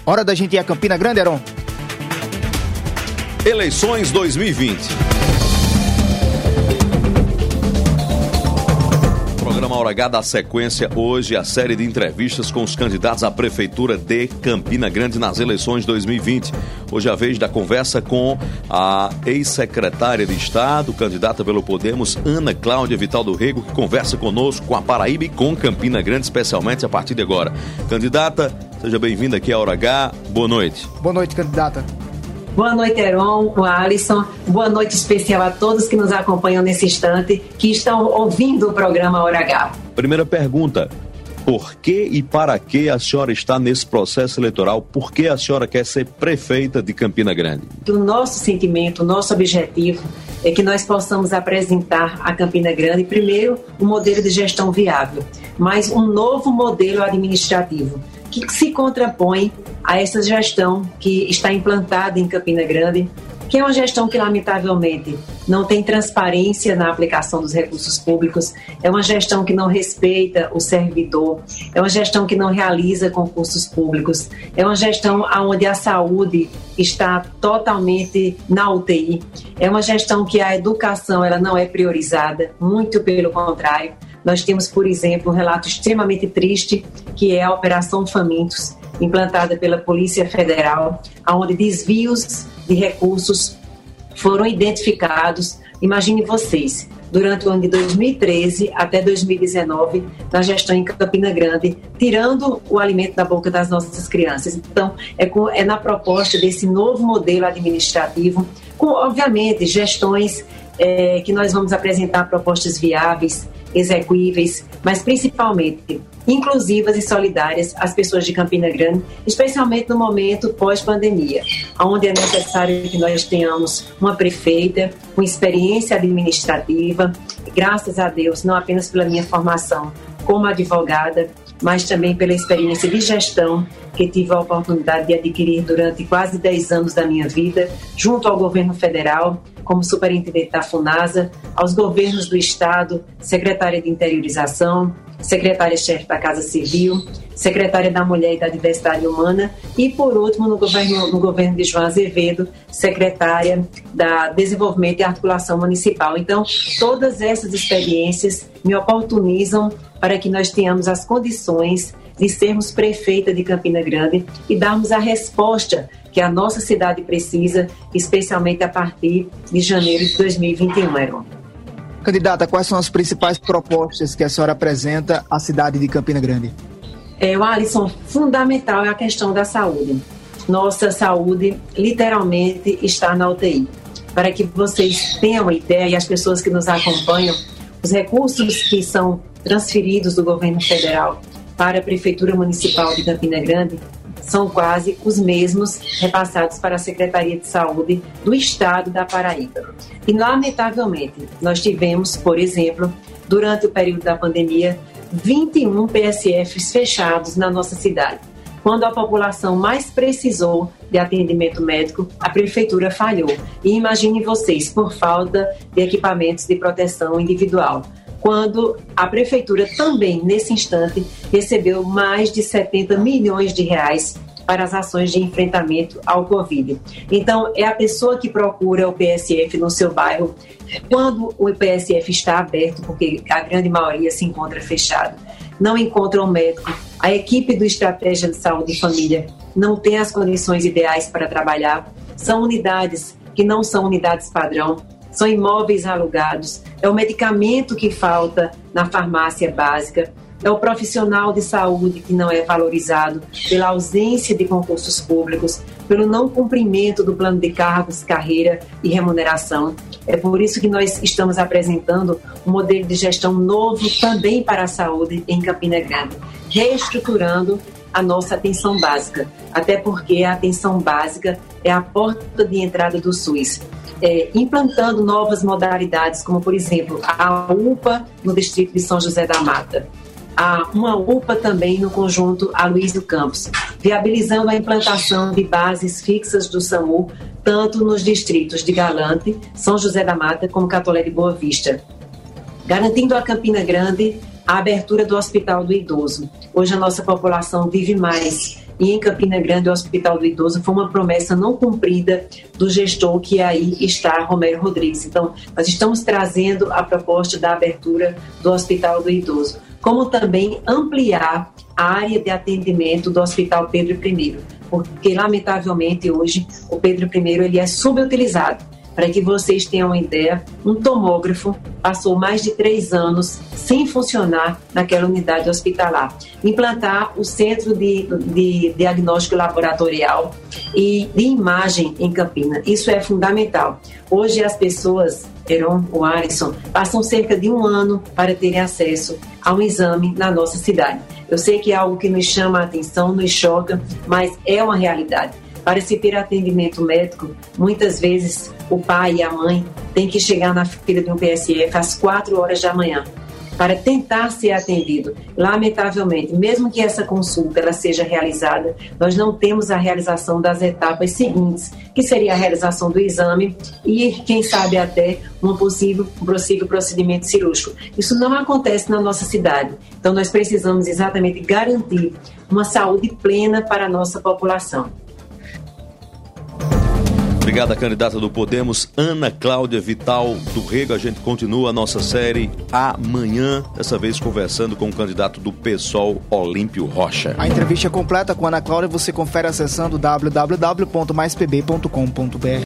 Hora da gente ir a Campina Grande, Heron? Eleições 2020. O programa Hora H dá sequência hoje à série de entrevistas com os candidatos à Prefeitura de Campina Grande nas eleições 2020. Hoje é a vez da conversa com a ex-secretária de Estado, candidata pelo Podemos, Ana Cláudia Vital do Rego, que conversa conosco com a Paraíba e com Campina Grande, especialmente a partir de agora. Candidata, seja bem-vinda aqui à Hora H. Boa noite. Boa noite, candidata. Boa noite, Heron, o Alisson. Boa noite especial a todos que nos acompanham nesse instante, que estão ouvindo o programa Hora H. Primeira pergunta, por que e para que a senhora está nesse processo eleitoral? Por que a senhora quer ser prefeita de Campina Grande? O nosso sentimento, o nosso objetivo é que nós possamos apresentar a Campina Grande, primeiro, um modelo de gestão viável, mas um novo modelo administrativo, que se contrapõe a essa gestão que está implantada em Campina Grande, que é uma gestão que, lamentavelmente, não tem transparência na aplicação dos recursos públicos, é uma gestão que não respeita o servidor, é uma gestão que não realiza concursos públicos, é uma gestão onde a saúde está totalmente na UTI, é uma gestão que a educação ela não é priorizada, muito pelo contrário. Nós temos, por exemplo, um relato extremamente triste, que é a Operação Famintos, implantada pela Polícia Federal, onde desvios de recursos foram identificados. Imagine vocês, durante o ano de 2013 até 2019, na gestão em Campina Grande, tirando o alimento da boca das nossas crianças. Então, é na proposta desse novo modelo administrativo, com, obviamente, gestões que nós vamos apresentar propostas viáveis, execuíveis, mas principalmente inclusivas e solidárias às pessoas de Campina Grande, especialmente no momento pós-pandemia, onde é necessário que nós tenhamos uma prefeita com experiência administrativa, graças a Deus, não apenas pela minha formação como advogada, mas também pela experiência de gestão que tive a oportunidade de adquirir durante quase 10 anos da minha vida, junto ao governo federal, como superintendente da FUNASA, aos governos do Estado, secretária de Interiorização, secretária-chefe da Casa Civil, secretária da Mulher e da Diversidade Humana e, por último, no governo de João Azevedo, secretária da Desenvolvimento e Articulação Municipal. Então, todas essas experiências me oportunizam para que nós tenhamos as condições de sermos prefeita de Campina Grande e darmos a resposta que a nossa cidade precisa, especialmente a partir de janeiro de 2021, Heron. Candidata, quais são as principais propostas que a senhora apresenta à cidade de Campina Grande? O Alisson, fundamental é a questão da saúde. Nossa saúde, literalmente, está na UTI. Para que vocês tenham uma ideia, e as pessoas que nos acompanham, os recursos que são transferidos do governo federal para a Prefeitura Municipal de Campina Grande são quase os mesmos repassados para a Secretaria de Saúde do Estado da Paraíba. E, lamentavelmente, nós tivemos, por exemplo, durante o período da pandemia, 21 PSFs fechados na nossa cidade. Quando a população mais precisou de atendimento médico, a Prefeitura falhou. E imaginem vocês, por falta de equipamentos de proteção individual, quando a Prefeitura também, nesse instante, recebeu mais de 70 milhões de reais para as ações de enfrentamento ao Covid. Então, é a pessoa que procura o PSF no seu bairro, quando o PSF está aberto, porque a grande maioria se encontra fechado, não encontra um médico, a equipe do Estratégia de Saúde e Família não tem as condições ideais para trabalhar, são unidades que não são unidades padrão, são imóveis alugados, é o medicamento que falta na farmácia básica, é o profissional de saúde que não é valorizado pela ausência de concursos públicos, pelo não cumprimento do plano de cargos, carreira e remuneração. É por isso que nós estamos apresentando um modelo de gestão novo também para a saúde em Campina Grande, reestruturando a nossa atenção básica, até porque a atenção básica é a porta de entrada do SUS. Implantando novas modalidades, como, por exemplo, a UPA no distrito de São José da Mata, uma UPA também no conjunto Aloysio Campos, viabilizando a implantação de bases fixas do SAMU, tanto nos distritos de Galante, São José da Mata, como Catolé de Boa Vista, garantindo a Campina Grande a abertura do Hospital do Idoso. Hoje a nossa população vive mais e em Campina Grande o Hospital do Idoso foi uma promessa não cumprida do gestor que aí está, Romero Rodrigues. Então, nós estamos trazendo a proposta da abertura do Hospital do Idoso, como também ampliar a área de atendimento do Hospital Pedro I, porque, lamentavelmente, hoje o Pedro I ele é subutilizado. Para que vocês tenham uma ideia, um tomógrafo passou mais de 3 anos sem funcionar naquela unidade hospitalar. Implantar o Centro de Diagnóstico Laboratorial e de Imagem em Campina, isso é fundamental. Hoje as pessoas, Heron, o Alisson, passam cerca de 1 ano para terem acesso a um exame na nossa cidade. Eu sei que é algo que nos chama a atenção, nos choca, mas é uma realidade. Para se ter atendimento médico, muitas vezes o pai e a mãe têm que chegar na fila de um PSF às 4 horas da manhã para tentar ser atendido. Lamentavelmente, mesmo que essa consulta ela seja realizada, nós não temos a realização das etapas seguintes, que seria a realização do exame e, quem sabe, até um possível procedimento cirúrgico. Isso não acontece na nossa cidade. Então, nós precisamos exatamente garantir uma saúde plena para a nossa população. Obrigada, candidata do Podemos, Ana Cláudia Vital do Rego. A gente continua a nossa série amanhã, dessa vez conversando com o candidato do PSOL, Olímpio Rocha. A entrevista completa com Ana Cláudia você confere acessando www.maispb.com.br.